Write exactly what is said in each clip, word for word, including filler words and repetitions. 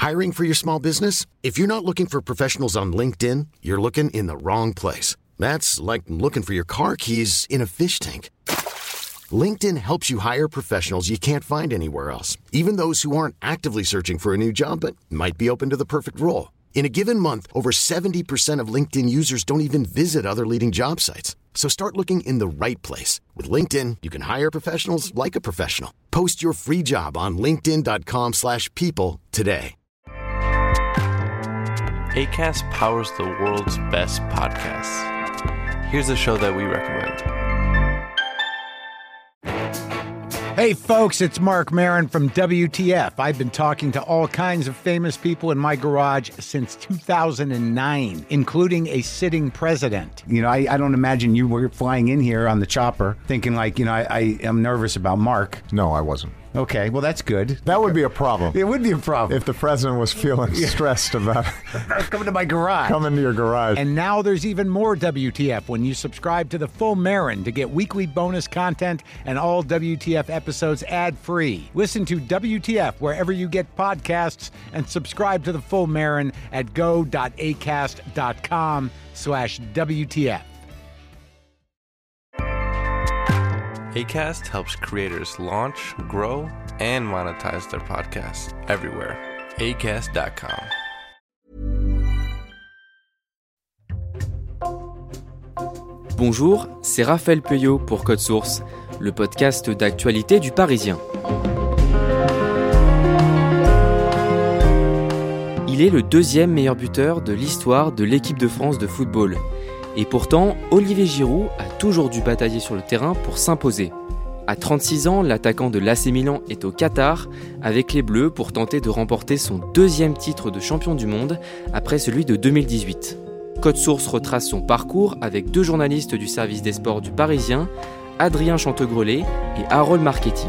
Hiring for your small business? If you're not looking for professionals on LinkedIn, you're looking in the wrong place. That's like looking for your car keys in a fish tank. LinkedIn helps you hire professionals you can't find anywhere else, even those who aren't actively searching for a new job but might be open to the perfect role. In a given month, over seventy percent of LinkedIn users don't even visit other leading job sites. So start looking in the right place. With LinkedIn, you can hire professionals like a professional. Post your free job on linkedin.com slash people today. Acast powers the world's best podcasts. Here's a show that we recommend. Hey folks, it's Mark Maron from W T F. I've been talking to all kinds of famous people in my garage since two thousand nine, including a sitting president. You know, I, I don't imagine you were flying in here on the chopper thinking like, you know, I, I am nervous about Mark. No, I wasn't. Okay, well, that's good. That would be a problem. It would be a problem. If the president was feeling yeah. stressed about coming to my garage. Coming to your garage. And now there's even more W T F when you subscribe to the full Maron to get weekly bonus content and all W T F episodes ad-free. Listen to W T F wherever you get podcasts and subscribe to the full Maron at go.acast.com slash WTF. Acast helps creators launch, grow, and monetize their podcasts everywhere. acast dot com. Bonjour, c'est Raphaël Pueyo pour Code Source, le podcast d'actualité du Parisien. Il est le deuxième meilleur buteur de l'histoire de l'équipe de France de football. Et pourtant, Olivier Giroud a toujours dû batailler sur le terrain pour s'imposer. À trente-six ans, l'attaquant de l'A C Milan est au Qatar avec les Bleus pour tenter de remporter son deuxième titre de champion du monde après celui de deux mille dix-huit. Code Source retrace son parcours avec deux journalistes du service des sports du Parisien, Adrien Chantegrelet et Harold Marchetti.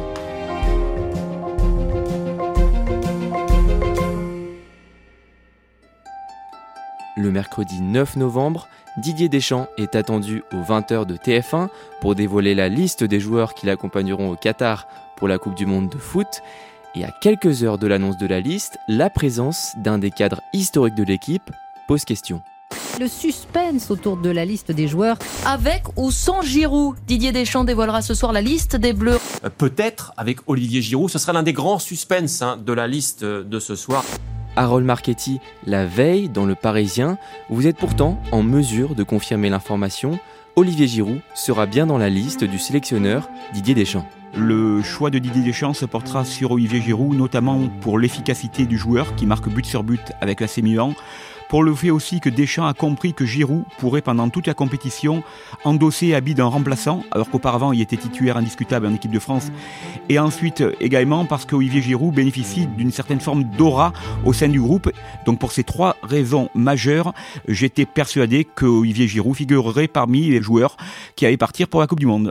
Le mercredi neuf novembre, Didier Deschamps est attendu aux vingt heures de T F un pour dévoiler la liste des joueurs qui l'accompagneront au Qatar pour la Coupe du Monde de foot. Et à quelques heures de l'annonce de la liste, la présence d'un des cadres historiques de l'équipe pose question. Le suspense autour de la liste des joueurs. Avec ou sans Giroud, Didier Deschamps dévoilera ce soir la liste des Bleus. Euh, peut-être avec Olivier Giroud, ce sera l'un des grands suspens hein, de la liste de ce soir. Harold Marchetti, la veille dans Le Parisien, vous êtes pourtant en mesure de confirmer l'information. Olivier Giroud sera bien dans la liste du sélectionneur Didier Deschamps. Le choix de Didier Deschamps se portera sur Olivier Giroud, notamment pour l'efficacité du joueur qui marque but sur but avec l'A C Milan. Pour le fait aussi que Deschamps a compris que Giroud pourrait pendant toute la compétition endosser l'habit d'un remplaçant, alors qu'auparavant il était titulaire indiscutable en équipe de France. Et ensuite également parce qu'Olivier Giroud bénéficie d'une certaine forme d'aura au sein du groupe. Donc pour ces trois raisons majeures, j'étais persuadé qu'Olivier Giroud figurerait parmi les joueurs qui allaient partir pour la Coupe du Monde.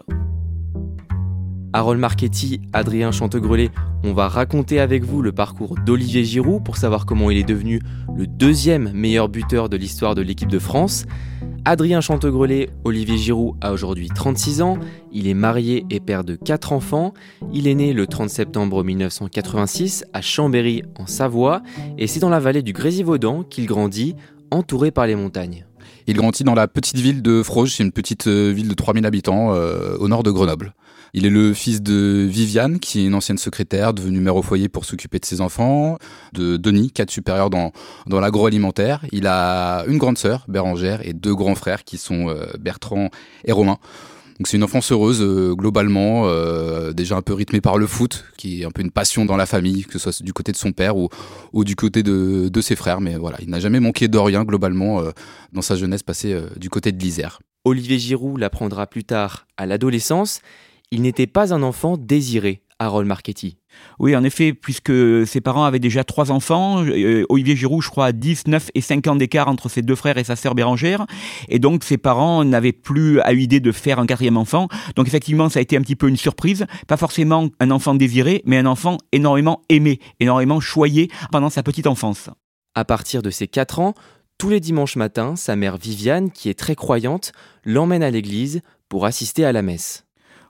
Harold Marchetti, Adrien Chantegrelet, on va raconter avec vous le parcours d'Olivier Giroud pour savoir comment il est devenu le deuxième meilleur buteur de l'histoire de l'équipe de France. Adrien Chantegrelet, Olivier Giroud a aujourd'hui trente-six ans, il est marié et père de quatre enfants. Il est né le trente septembre mille neuf cent quatre-vingt-six à Chambéry en Savoie et c'est dans la vallée du Grésivaudan qu'il grandit, entouré par les montagnes. Il grandit dans la petite ville de Froges, c'est une petite ville de trois mille habitants euh, au nord de Grenoble. Il est le fils de Viviane, qui est une ancienne secrétaire, devenue mère au foyer pour s'occuper de ses enfants, de Denis, cadre supérieur dans, dans l'agroalimentaire. Il a une grande sœur, Bérangère, et deux grands frères qui sont euh, Bertrand et Romain. Donc c'est une enfance heureuse, euh, globalement, euh, déjà un peu rythmée par le foot, qui est un peu une passion dans la famille, que ce soit du côté de son père ou, ou du côté de, de ses frères. Mais voilà, il n'a jamais manqué de rien, globalement, euh, dans sa jeunesse passée euh, du côté de l'Isère. Olivier Giroud l'apprendra plus tard à l'adolescence. Il n'était pas un enfant désiré, Harold Marchetti. Oui, en effet, puisque ses parents avaient déjà trois enfants, euh, Olivier Giroud, je crois, a dix, neuf et cinq ans d'écart entre ses deux frères et sa sœur Bérangère, et donc ses parents n'avaient plus à l'idée de faire un quatrième enfant, donc effectivement ça a été un petit peu une surprise, pas forcément un enfant désiré, mais un enfant énormément aimé, énormément choyé pendant sa petite enfance. À partir de ses quatre ans, tous les dimanches matins, sa mère Viviane, qui est très croyante, l'emmène à l'église pour assister à la messe.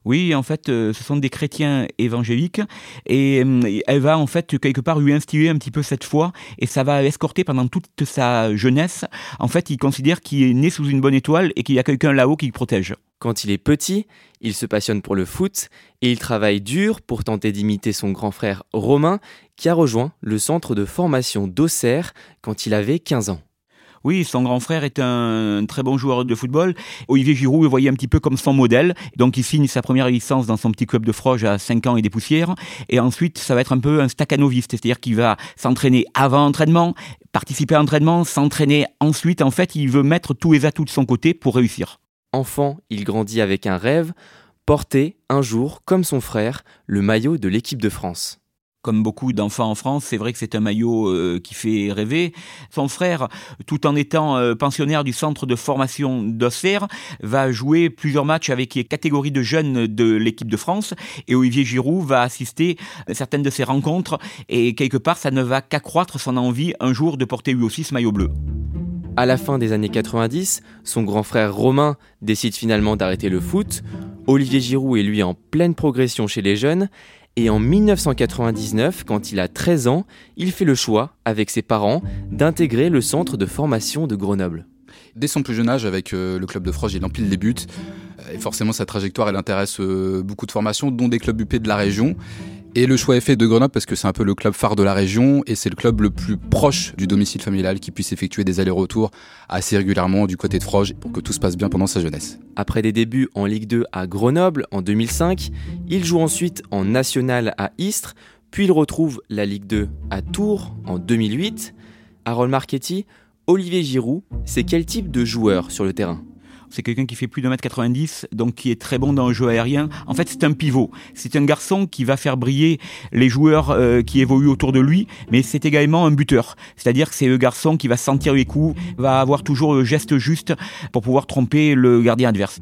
Oui, en fait, euh, ce sont des chrétiens évangéliques et euh, elle va en fait quelque part lui instiller un petit peu cette foi et ça va l'escorter pendant toute sa jeunesse. En fait, il considère qu'il est né sous une bonne étoile et qu'il y a quelqu'un là-haut qui le protège. Quand il est petit, il se passionne pour le foot et il travaille dur pour tenter d'imiter son grand frère Romain qui a rejoint le centre de formation d'Auxerre quand il avait quinze ans. Oui, son grand frère est un très bon joueur de football. Olivier Giroud le voyait un petit peu comme son modèle. Donc il signe sa première licence dans son petit club de Froges à cinq ans et des poussières. Et ensuite, ça va être un peu un staccanoviste, c'est-à-dire qu'il va s'entraîner avant entraînement, participer à l'entraînement, s'entraîner ensuite. En fait, il veut mettre tous les atouts de son côté pour réussir. Enfant, il grandit avec un rêve, porter un jour, comme son frère, le maillot de l'équipe de France. Comme beaucoup d'enfants en France, c'est vrai que c'est un maillot euh, qui fait rêver. Son frère, tout en étant euh, pensionnaire du centre de formation d'Auxerre, va jouer plusieurs matchs avec les catégories de jeunes de l'équipe de France et Olivier Giroud va assister à certaines de ces rencontres et quelque part, ça ne va qu'accroître son envie un jour de porter lui aussi ce maillot bleu. À la fin des années quatre-vingt-dix, son grand frère Romain décide finalement d'arrêter le foot. Olivier Giroud est lui en pleine progression chez les jeunes. Et en dix-neuf cent quatre-vingt-dix-neuf, quand il a treize ans, il fait le choix, avec ses parents, d'intégrer le centre de formation de Grenoble. Dès son plus jeune âge, avec euh, le club de Froges, il empile les buts. Et forcément, sa trajectoire, elle intéresse euh, beaucoup de formations, dont des clubs U P de la région. Et le choix est fait de Grenoble parce que c'est un peu le club phare de la région et c'est le club le plus proche du domicile familial qui puisse effectuer des allers-retours assez régulièrement du côté de Froges pour que tout se passe bien pendant sa jeunesse. Après des débuts en Ligue deux à Grenoble en deux mille cinq, il joue ensuite en National à Istres, puis il retrouve la Ligue deux à Tours en deux mille huit. Harold Marchetti, Olivier Giroud, c'est quel type de joueur sur le terrain ? C'est quelqu'un qui fait plus d'un mètre quatre-vingt-dix, donc qui est très bon dans le jeu aérien. En fait, c'est un pivot. C'est un garçon qui va faire briller les joueurs euh, qui évoluent autour de lui, mais c'est également un buteur. C'est-à-dire que c'est le garçon qui va sentir les coups, va avoir toujours le geste juste pour pouvoir tromper le gardien adverse.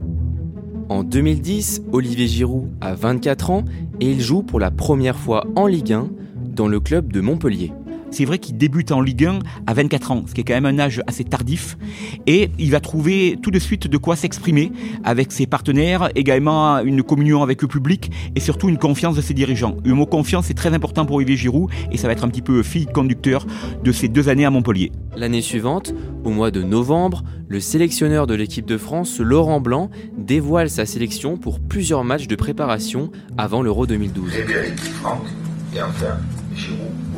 En deux mille dix, Olivier Giroud a vingt-quatre ans et il joue pour la première fois en Ligue un dans le club de Montpellier. C'est vrai qu'il débute en Ligue un à vingt-quatre ans, ce qui est quand même un âge assez tardif. Et il va trouver tout de suite de quoi s'exprimer avec ses partenaires, également une communion avec le public et surtout une confiance de ses dirigeants. Le mot confiance est très important pour Olivier Giroud et ça va être un petit peu le fil conducteur de ces deux années à Montpellier. L'année suivante, au mois de novembre, le sélectionneur de l'équipe de France, Laurent Blanc, dévoile sa sélection pour plusieurs matchs de préparation avant l'Euro deux mille douze. Ribéry, Franck et enfin Giroud.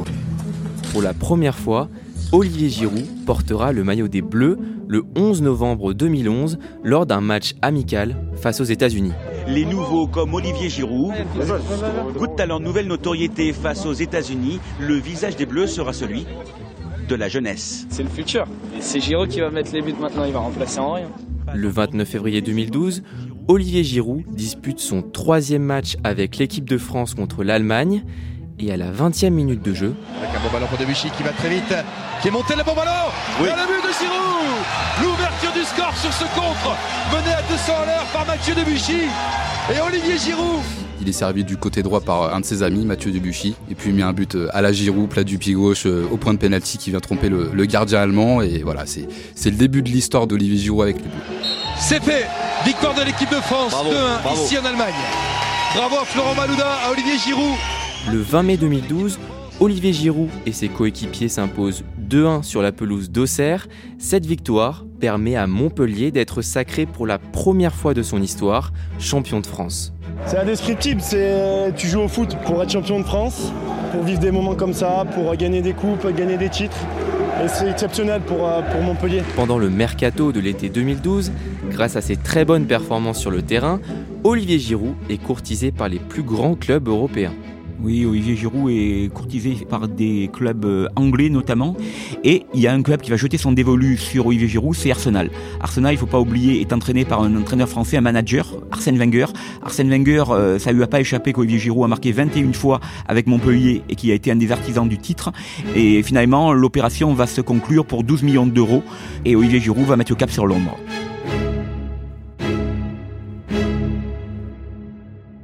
Pour la première fois, Olivier Giroud portera le maillot des Bleus le onze novembre deux mille onze lors d'un match amical face aux États-Unis. Les nouveaux comme Olivier Giroud, coup de talent, nouvelle notoriété face aux États-Unis, le visage des Bleus sera celui de la jeunesse. C'est le futur. Et c'est Giroud qui va mettre les buts maintenant, il va remplacer Henry. Le vingt-neuf février deux mille douze, Olivier Giroud dispute son troisième match avec l'équipe de France contre l'Allemagne. Et à la vingtième minute de jeu, avec un bon ballon pour Debuchy qui va très vite, qui est monté le bon ballon, oui. Et le but de Giroud, l'ouverture du score sur ce contre, mené à deux cents à l'heure par Mathieu Debuchy et Olivier Giroud. Il est servi du côté droit par un de ses amis, Mathieu Debuchy, et puis il met un but à la Giroud, plat du pied gauche au point de pénalty qui vient tromper le, le gardien allemand. Et voilà, c'est, c'est le début de l'histoire d'Olivier Giroud avec les Bleus. C'est fait, victoire de l'équipe de France, bravo, deux un bravo. Ici en Allemagne. Bravo à Florent Malouda, à Olivier Giroud. Le vingt mai deux mille douze, Olivier Giroud et ses coéquipiers s'imposent deux un sur la pelouse d'Auxerre. Cette victoire permet à Montpellier d'être sacré pour la première fois de son histoire champion de France. C'est indescriptible, c'est, tu joues au foot pour être champion de France, pour vivre des moments comme ça, pour gagner des coupes, gagner des titres. Et c'est exceptionnel pour, pour Montpellier. Pendant le mercato de l'été deux mille douze, grâce à ses très bonnes performances sur le terrain, Olivier Giroud est courtisé par les plus grands clubs européens. Oui, Olivier Giroud est courtisé par des clubs anglais notamment. Et il y a un club qui va jeter son dévolu sur Olivier Giroud, c'est Arsenal. Arsenal, il ne faut pas oublier, est entraîné par un entraîneur français, un manager, Arsène Wenger. Arsène Wenger, euh, ça ne lui a pas échappé qu'Olivier Giroud a marqué vingt et une fois avec Montpellier et qui a été un des artisans du titre. Et finalement, l'opération va se conclure pour douze millions d'euros et Olivier Giroud va mettre le cap sur Londres. En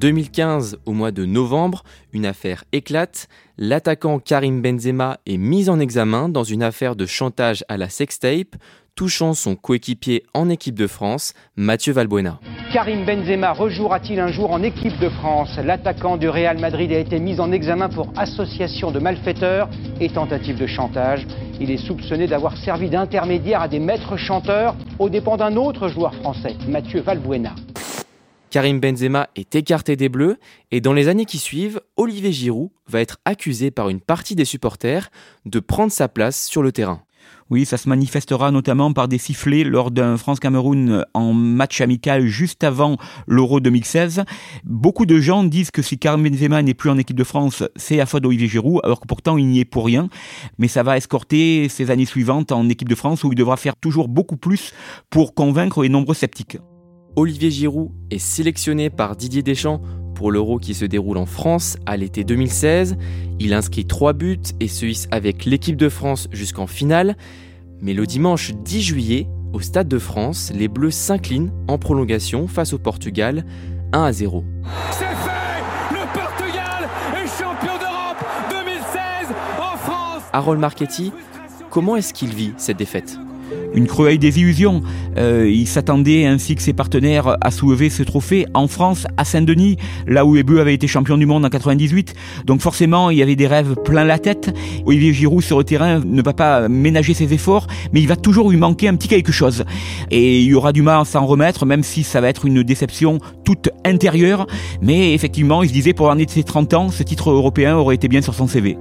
deux mille quinze, au mois de novembre, une affaire éclate. L'attaquant Karim Benzema est mis en examen dans une affaire de chantage à la sextape, touchant son coéquipier en équipe de France, Mathieu Valbuena. Karim Benzema rejouera-t-il un jour en équipe de France ? L'attaquant du Real Madrid a été mis en examen pour association de malfaiteurs et tentative de chantage. Il est soupçonné d'avoir servi d'intermédiaire à des maîtres chanteurs aux dépens d'un autre joueur français, Mathieu Valbuena. Karim Benzema est écarté des Bleus et dans les années qui suivent, Olivier Giroud va être accusé par une partie des supporters de prendre sa place sur le terrain. Oui, ça se manifestera notamment par des sifflets lors d'un France-Cameroun en match amical juste avant l'Euro deux mille seize. Beaucoup de gens disent que si Karim Benzema n'est plus en équipe de France, c'est à faute d'Olivier Giroud, alors que pourtant il n'y est pour rien. Mais ça va escorter ses années suivantes en équipe de France où il devra faire toujours beaucoup plus pour convaincre les nombreux sceptiques. Olivier Giroud est sélectionné par Didier Deschamps pour l'Euro qui se déroule en France à l'été deux mille seize. Il inscrit trois buts et se hisse avec l'équipe de France jusqu'en finale. Mais le dimanche dix juillet, au Stade de France, les Bleus s'inclinent en prolongation face au Portugal, un à zéro. C'est fait! Le Portugal est champion d'Europe deux mille seize en France! Harold Marchetti, comment est-ce qu'il vit cette défaite ? Une cruelle désillusion. Euh, il s'attendait ainsi que ses partenaires à soulever ce trophée en France, à Saint-Denis, là où les Bleus avaient été champions du monde en quatre-vingt-dix-huit. Donc forcément, il y avait des rêves plein la tête. Olivier Giroud sur le terrain ne va pas ménager ses efforts, mais il va toujours lui manquer un petit quelque chose. Et il y aura du mal à s'en remettre, même si ça va être une déception toute intérieure. Mais effectivement, il se disait pour l'année de ses trente ans, ce titre européen aurait été bien sur son C V.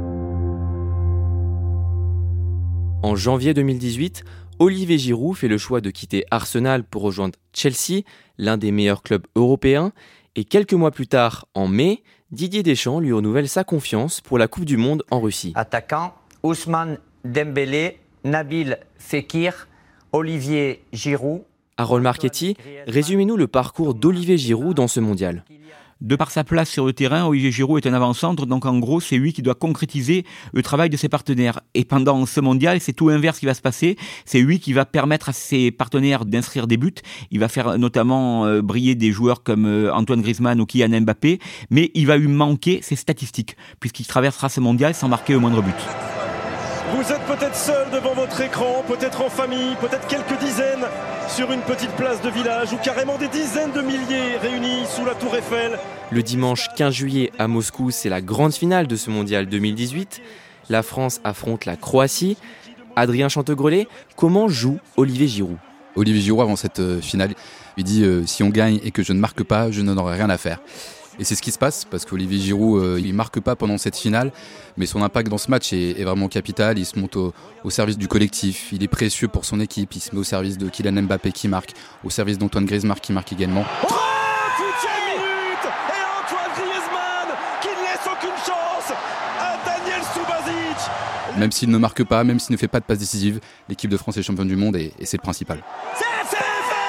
En janvier deux mille dix-huit, Olivier Giroud fait le choix de quitter Arsenal pour rejoindre Chelsea, l'un des meilleurs clubs européens. Et quelques mois plus tard, en mai, Didier Deschamps lui renouvelle sa confiance pour la Coupe du Monde en Russie. Attaquant, Ousmane Dembélé, Nabil Fekir, Olivier Giroud. Harold Marchetti, résumez-nous le parcours d'Olivier Giroud dans ce mondial. De par sa place sur le terrain, Olivier Giroud est un avant-centre, donc en gros, c'est lui qui doit concrétiser le travail de ses partenaires. Et pendant ce mondial, c'est tout l'inverse qui va se passer. C'est lui qui va permettre à ses partenaires d'inscrire des buts. Il va faire notamment euh, briller des joueurs comme euh, Antoine Griezmann ou Kylian Mbappé, mais il va lui manquer ses statistiques, puisqu'il traversera ce mondial sans marquer le moindre but. Vous êtes peut-être seul devant votre écran, peut-être en famille, peut-être quelques dizaines sur une petite place de village ou carrément des dizaines de milliers réunis sous la tour Eiffel. Le dimanche quinze juillet à Moscou, c'est la grande finale de ce mondial deux mille dix-huit. La France affronte la Croatie. Adrien Chantegrelet, comment joue Olivier Giroud ? Olivier Giroud, avant cette finale, il dit euh, « si on gagne et que je ne marque pas, je n'en aurai rien à faire ». Et c'est ce qui se passe, parce qu'Olivier Giroud, euh, il ne marque pas pendant cette finale, mais son impact dans ce match est, est vraiment capital. Il se monte au, au service du collectif, il est précieux pour son équipe, il se met au service de Kylian Mbappé qui marque, au service d'Antoine Griezmann qui marque également. trente-huitième minute et Antoine Griezmann qui ne laisse aucune chance à Daniel Subasic. Même s'il ne marque pas, même s'il ne fait pas de passe décisive, l'équipe de France est championne du monde et, et c'est le principal. C'est fait!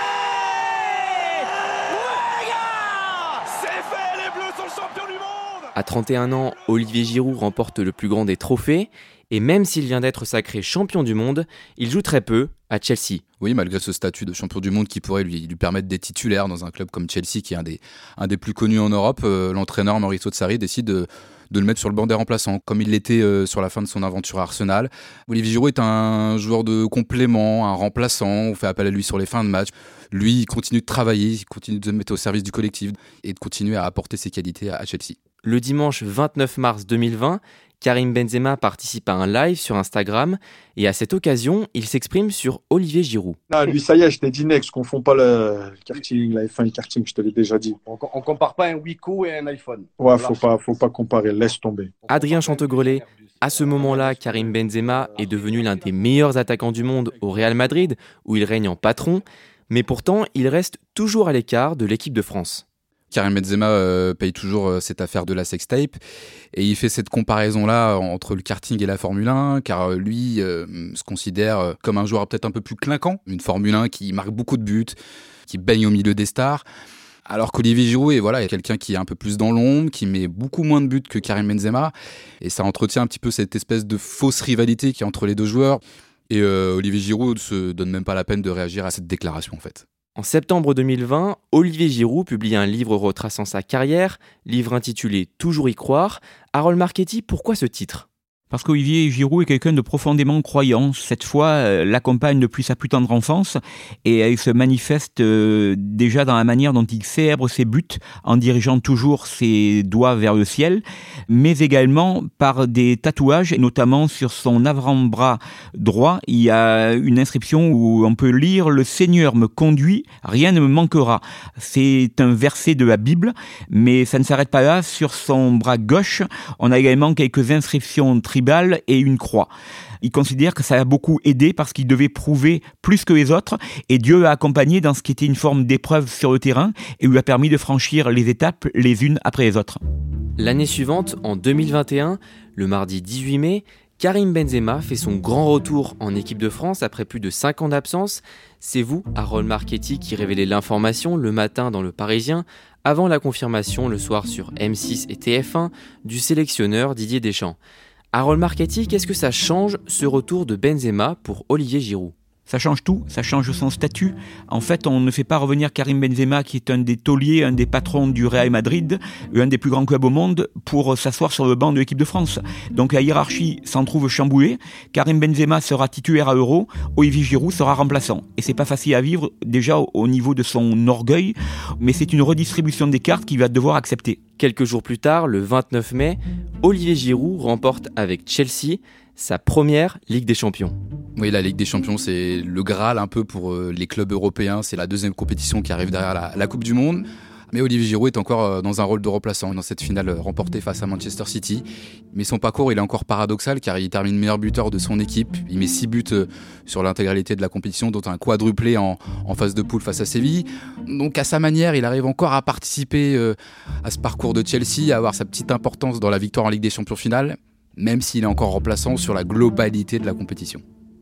À trente et un ans, Olivier Giroud remporte le plus grand des trophées. Et même s'il vient d'être sacré champion du monde, il joue très peu à Chelsea. Oui, malgré ce statut de champion du monde qui pourrait lui, lui permettre d'être titulaire dans un club comme Chelsea, qui est un des, un des plus connus en Europe, euh, l'entraîneur Maurizio Sarri décide de, de le mettre sur le banc des remplaçants, comme il l'était euh, sur la fin de son aventure à Arsenal. Olivier Giroud est un joueur de complément, un remplaçant, on fait appel à lui sur les fins de match. Lui, il continue de travailler, il continue de se mettre au service du collectif et de continuer à apporter ses qualités à, à Chelsea. Le dimanche vingt-neuf mars deux mille vingt, Karim Benzema participe à un live sur Instagram et à cette occasion, il s'exprime sur Olivier Giroud. Ah, lui, ça y est, je t'ai dit, next, je ne confonds pas le karting, la F un et le karting, je te l'ai déjà dit. On ne compare pas un Wiko et un iPhone. Ouais, il ne faut pas, faut pas comparer, laisse tomber. Adrien Chantegrelet, à ce moment-là, Karim Benzema est devenu l'un des meilleurs attaquants du monde au Real Madrid, où il règne en patron, mais pourtant, il reste toujours à l'écart de l'équipe de France. Karim Benzema euh, paye toujours euh, cette affaire de la sextape et il fait cette comparaison-là entre le karting et la Formule un car euh, lui euh, se considère euh, comme un joueur peut-être un peu plus clinquant, une Formule un qui marque beaucoup de buts, qui baigne au milieu des stars, alors qu'Olivier Giroud est voilà, quelqu'un qui est un peu plus dans l'ombre, qui met beaucoup moins de buts que Karim Benzema et ça entretient un petit peu cette espèce de fausse rivalité qui est entre les deux joueurs et euh, Olivier Giroud se donne même pas la peine de réagir à cette déclaration en fait. En septembre deux mille vingt, Olivier Giroud publie un livre retraçant sa carrière, livre intitulé « Toujours y croire ». Harold Marchetti, pourquoi ce titre ? Parce qu'Olivier Giroud est quelqu'un de profondément croyant. Cette foi euh, l'accompagne depuis sa plus tendre enfance et elle se manifeste euh, déjà dans la manière dont il célèbre ses buts en dirigeant toujours ses doigts vers le ciel, mais également par des tatouages, et notamment sur son avant-bras droit, il y a une inscription où on peut lire « Le Seigneur me conduit, rien ne me manquera ». C'est un verset de la Bible, mais ça ne s'arrête pas là. Sur son bras gauche, on a également quelques inscriptions tribales et une croix. Il considère que ça a beaucoup aidé parce qu'il devait prouver plus que les autres et Dieu l'a accompagné dans ce qui était une forme d'épreuve sur le terrain et lui a permis de franchir les étapes les unes après les autres. L'année suivante, en deux mille vingt et un, le mardi dix-huit mai, Karim Benzema fait son grand retour en équipe de France après plus de cinq ans d'absence. C'est vous, Harold Marchetti, qui révélez l'information le matin dans Le Parisien, avant la confirmation le soir sur M six et T F un du sélectionneur Didier Deschamps. Harold Marchetti, qu'est-ce que ça change, ce retour de Benzema pour Olivier Giroud ? Ça change tout, ça change son statut. En fait, on ne fait pas revenir Karim Benzema, qui est un des tauliers, un des patrons du Real Madrid, un des plus grands clubs au monde, pour s'asseoir sur le banc de l'équipe de France. Donc la hiérarchie s'en trouve chamboulée. Karim Benzema sera titulaire à Euro, Olivier Giroud sera remplaçant. Et c'est pas facile à vivre, déjà au niveau de son orgueil, mais c'est une redistribution des cartes qu'il va devoir accepter. Quelques jours plus tard, le vingt-neuf mai, Olivier Giroud remporte avec Chelsea sa première Ligue des Champions. Oui, la Ligue des Champions, c'est le Graal un peu pour les clubs européens. C'est la deuxième compétition qui arrive derrière la, la Coupe du Monde. Mais Olivier Giroud est encore dans un rôle de remplaçant dans cette finale remportée face à Manchester City. Mais son parcours, il est encore paradoxal car il termine meilleur buteur de son équipe. Il met six buts sur l'intégralité de la compétition, dont un quadruplé en, en phase de poule face à Séville. Donc à sa manière, il arrive encore à participer à ce parcours de Chelsea, à avoir sa petite importance dans la victoire en Ligue des Champions finale, même s'il est encore remplaçant sur la globalité de la compétition.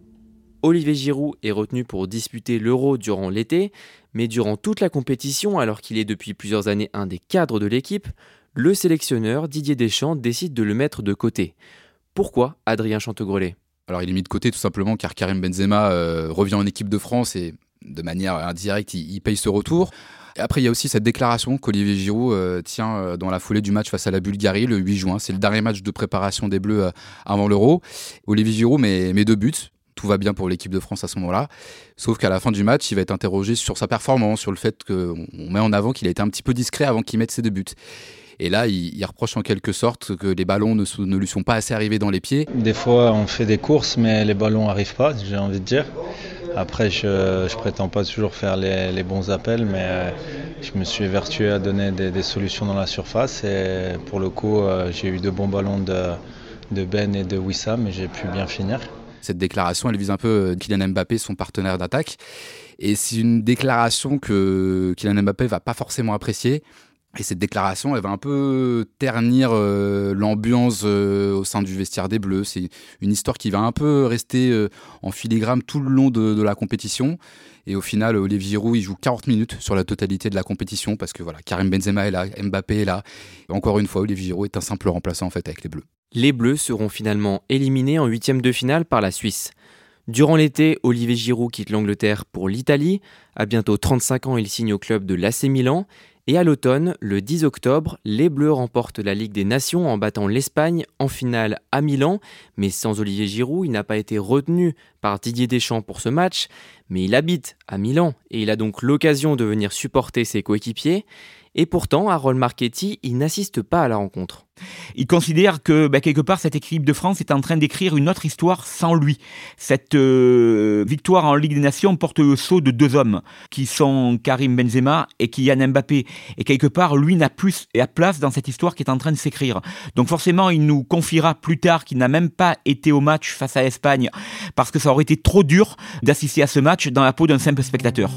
Olivier Giroud est retenu pour disputer l'Euro durant l'été, mais durant toute la compétition, alors qu'il est depuis plusieurs années un des cadres de l'équipe, le sélectionneur Didier Deschamps décide de le mettre de côté. Pourquoi Adrien Chantegrelet ? Alors il est mis de côté tout simplement car Karim Benzema euh, revient en équipe de France et de manière indirecte, il, il paye ce retour. Et après, il y a aussi cette déclaration qu'Olivier Giroud euh, tient euh, dans la foulée du match face à la Bulgarie le huit juin. C'est le dernier match de préparation des Bleus euh, avant l'Euro. Olivier Giroud met, met deux buts. Tout va bien pour l'équipe de France à ce moment-là. Sauf qu'à la fin du match, il va être interrogé sur sa performance, sur le fait qu'on met en avant qu'il a été un petit peu discret avant qu'il mette ses deux buts. Et là, il, il reproche en quelque sorte que les ballons ne, ne lui sont pas assez arrivés dans les pieds. Des fois, on fait des courses, mais les ballons n'arrivent pas, j'ai envie de dire. Après, je ne prétends pas toujours faire les, les bons appels, mais euh, je me suis évertué à donner des, des solutions dans la surface. Et pour le coup, euh, j'ai eu de bons ballons de, de Ben et de Wissam, et j'ai pu bien finir. Cette déclaration, elle vise un peu Kylian Mbappé, son partenaire d'attaque. Et c'est une déclaration que Kylian Mbappé ne va pas forcément apprécier. Et cette déclaration, elle va un peu ternir euh, l'ambiance euh, au sein du vestiaire des Bleus. C'est une histoire qui va un peu rester euh, en filigrane tout le long de, de la compétition. Et au final, Olivier Giroud, il joue quarante minutes sur la totalité de la compétition parce que voilà, Karim Benzema est là, Mbappé est là. Et encore une fois, Olivier Giroud est un simple remplaçant en fait avec les Bleus. Les Bleus seront finalement éliminés en huitième de finale par la Suisse. Durant l'été, Olivier Giroud quitte l'Angleterre pour l'Italie. À bientôt trente-cinq ans, il signe au club de l'A C Milan. Et à l'automne, le dix octobre, les Bleus remportent la Ligue des Nations en battant l'Espagne en finale à Milan. Mais sans Olivier Giroud, il n'a pas été retenu par Didier Deschamps pour ce match. Mais il habite à Milan et il a donc l'occasion de venir supporter ses coéquipiers. Et pourtant, Harold Marchetti, il n'assiste pas à la rencontre. Il considère que, bah, quelque part, cette équipe de France est en train d'écrire une autre histoire sans lui. Cette euh, victoire en Ligue des Nations porte le sceau de deux hommes, qui sont Karim Benzema et Kylian Mbappé. Et quelque part, lui n'a plus la place dans cette histoire qui est en train de s'écrire. Donc forcément, il nous confiera plus tard qu'il n'a même pas été au match face à l'Espagne, parce que ça aurait été trop dur d'assister à ce match dans la peau d'un simple spectateur.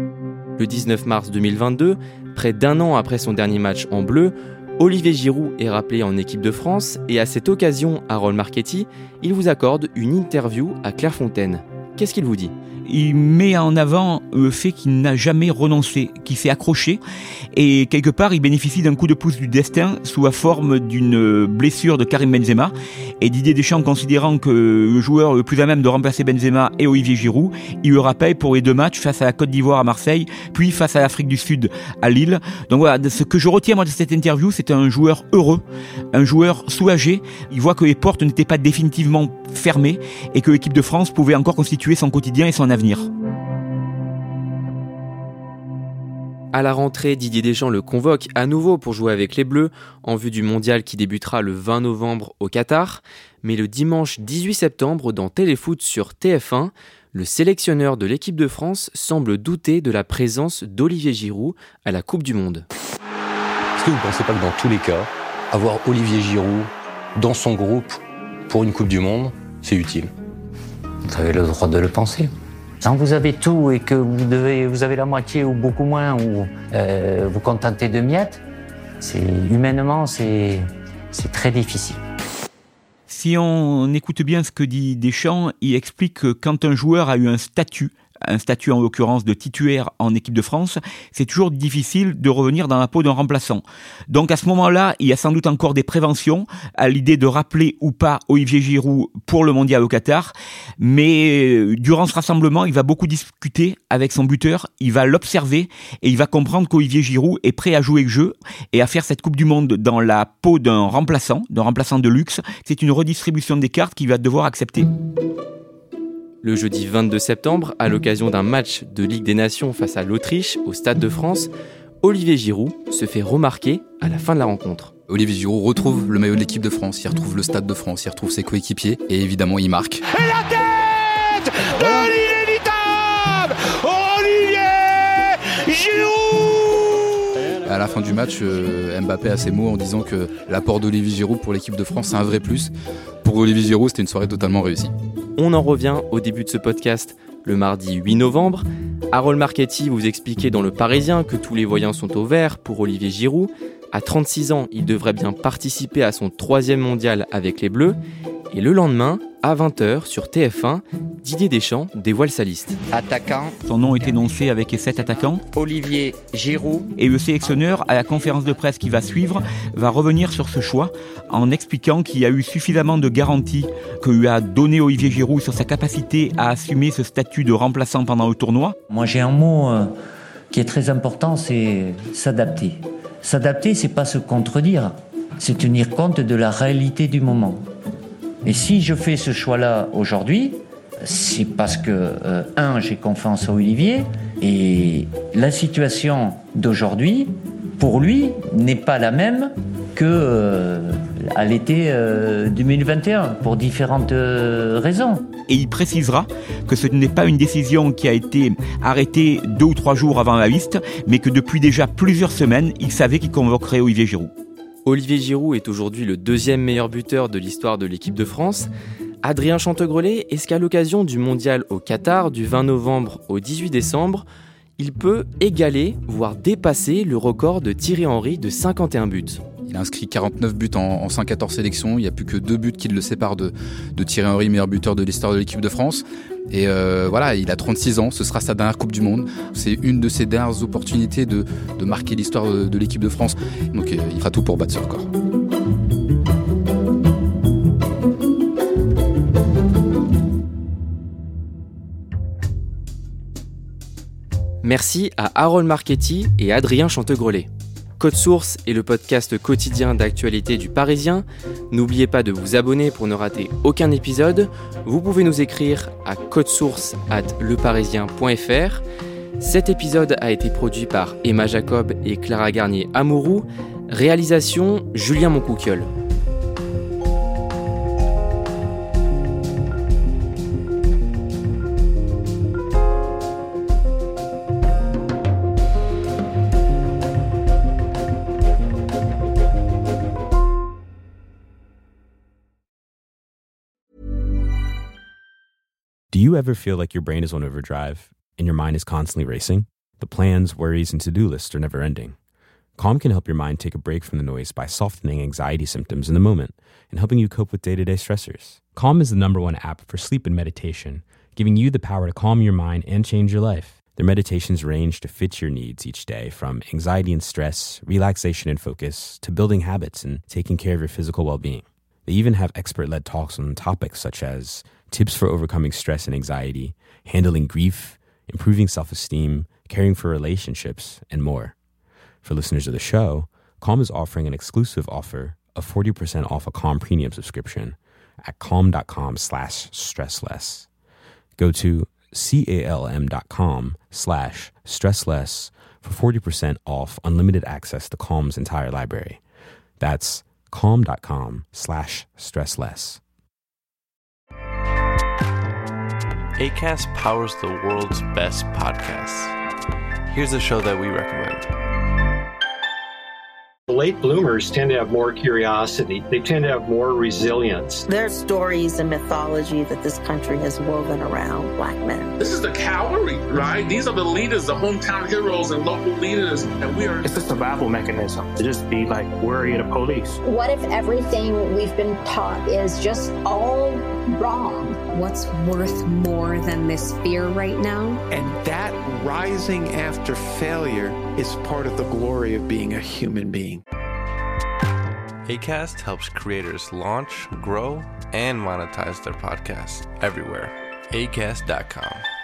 Le dix-neuf mars deux mille vingt-deux, près d'un an après son dernier match en bleu, Olivier Giroud est rappelé en équipe de France et à cette occasion, Harold Marchetti, il vous accorde une interview à Clairefontaine. Qu'est-ce qu'il vous dit ? il met en avant le fait qu'il n'a jamais renoncé, qu'il s'est accroché et quelque part il bénéficie d'un coup de pouce du destin sous la forme d'une blessure de Karim Benzema et Didier Deschamps considérant que le joueur le plus à même de remplacer Benzema est Olivier Giroud, il le rappelle pour les deux matchs face à la Côte d'Ivoire à Marseille puis face à l'Afrique du Sud à Lille. Donc voilà, ce que je retiens moi de cette interview, c'est un joueur heureux, un joueur soulagé, il voit que les portes n'étaient pas définitivement fermées et que l'équipe de France pouvait encore constituer son quotidien et son avenir. À la rentrée, Didier Deschamps le convoque à nouveau pour jouer avec les Bleus en vue du mondial qui débutera le vingt novembre au Qatar. Mais le dimanche dix-huit septembre dans Téléfoot sur T F un, le sélectionneur de l'équipe de France semble douter de la présence d'Olivier Giroud à la Coupe du Monde. Est-ce que vous ne pensez pas que dans tous les cas, avoir Olivier Giroud dans son groupe pour une Coupe du Monde, c'est utile? Vous avez le droit de le penser. Quand vous avez tout et que vous, devez, vous avez la moitié ou beaucoup moins, ou euh, vous contentez de miettes, c'est, humainement, c'est, c'est très difficile. Si on écoute bien ce que dit Deschamps, il explique que quand un joueur a eu un statut, un statut en l'occurrence de titulaire en équipe de France, c'est toujours difficile de revenir dans la peau d'un remplaçant. Donc à ce moment-là, il y a sans doute encore des préventions à l'idée de rappeler ou pas Olivier Giroud pour le mondial au Qatar, mais durant ce rassemblement, il va beaucoup discuter avec son buteur, il va l'observer et il va comprendre qu'Olivier Giroud est prêt à jouer le jeu et à faire cette Coupe du Monde dans la peau d'un remplaçant, d'un remplaçant de luxe. C'est une redistribution des cartes qu'il va devoir accepter. Le jeudi vingt-deux septembre, à l'occasion d'un match de Ligue des Nations face à l'Autriche au Stade de France, Olivier Giroud se fait remarquer à la fin de la rencontre. Olivier Giroud retrouve le maillot de l'équipe de France, il retrouve le Stade de France, il retrouve ses coéquipiers et évidemment il marque. Et la tête de l'inévitable Olivier Giroud. À la fin du match, euh, Mbappé a ses mots en disant que l'apport d'Olivier Giroud pour l'équipe de France, c'est un vrai plus. Pour Olivier Giroud, c'était une soirée totalement réussie. On en revient au début de ce podcast, le mardi huit novembre. Harold Marchetti vous expliquait dans Le Parisien que tous les voyants sont au vert pour Olivier Giroud. À trente-six ans, il devrait bien participer à son troisième mondial avec les Bleus. Et le lendemain, à vingt heures sur T F un, Didier Deschamps dévoile sa liste. Attaquant. Son nom est énoncé avec les sept attaquants. Olivier Giroud. Et le sélectionneur, à la conférence de presse qui va suivre, va revenir sur ce choix en expliquant qu'il y a eu suffisamment de garanties que lui a donné Olivier Giroud sur sa capacité à assumer ce statut de remplaçant pendant le tournoi. Moi j'ai un mot euh, qui est très important, c'est s'adapter. S'adapter, c'est pas se contredire, c'est tenir compte de la réalité du moment. Et si je fais ce choix-là aujourd'hui, c'est parce que, euh, un, j'ai confiance en Olivier, et la situation d'aujourd'hui, pour lui, n'est pas la même que euh, à l'été euh, deux mille vingt et un, pour différentes euh, raisons. Et il précisera que ce n'est pas une décision qui a été arrêtée deux ou trois jours avant la liste, mais que depuis déjà plusieurs semaines, il savait qu'il convoquerait Olivier Giroud. Olivier Giroud est aujourd'hui le deuxième meilleur buteur de l'histoire de l'équipe de France. Adrien Chantegrelet, est-ce qu'à l'occasion du mondial au Qatar du vingt novembre au dix-huit décembre, il peut égaler, voire dépasser le record de Thierry Henry de cinquante et un buts? Il a inscrit quarante-neuf buts en, en cent quatorze sélections. Il n'y a plus que deux buts qui le séparent de, de Thierry Henry, meilleur buteur de l'histoire de l'équipe de France. Et euh, voilà, il a trente-six ans, ce sera sa dernière Coupe du Monde. C'est une de ses dernières opportunités de, de marquer l'histoire de, de l'équipe de France. Donc euh, il fera tout pour battre ce record. Merci à Harold Marchetti et Adrien Chantegrelet. Code Source est le podcast quotidien d'actualité du Parisien. N'oubliez pas de vous abonner pour ne rater aucun épisode. Vous pouvez nous écrire à codesource arobase leparisien point f r. Cet épisode a été produit par Emma Jacob et Clara Garnier-Amouroux. Réalisation Julien Moncouquiol. Do you ever feel like your brain is on overdrive and your mind is constantly racing? The plans, worries, and to-do lists are never ending. Calm can help your mind take a break from the noise by softening anxiety symptoms in the moment and helping you cope with day-to-day stressors. Calm is the number one app for sleep and meditation, giving you the power to calm your mind and change your life. Their meditations range to fit your needs each day, from anxiety and stress, relaxation and focus, to building habits and taking care of your physical well-being. They even have expert-led talks on topics such as tips for overcoming stress and anxiety, handling grief, improving self-esteem, caring for relationships, and more. For listeners of the show, Calm is offering an exclusive offer of forty percent off a Calm premium subscription at calm.com slash stressless. Go to calm.com slash stressless for forty percent off unlimited access to Calm's entire library. That's calm.com slash stressless. Acast powers the world's best podcasts. Here's a show that we recommend. Late bloomers tend to have more curiosity. They tend to have more resilience. There's stories and mythology that this country has woven around Black men. This is the cavalry, right? These are the leaders, the hometown heroes and local leaders, and we are... It's a survival mechanism to just be like worried of police. What if everything we've been taught is just all wrong? What's worth more than this fear right now? And that rising after failure is part of the glory of being a human being. Acast helps creators launch, grow, and monetize their podcasts everywhere. acast dot com.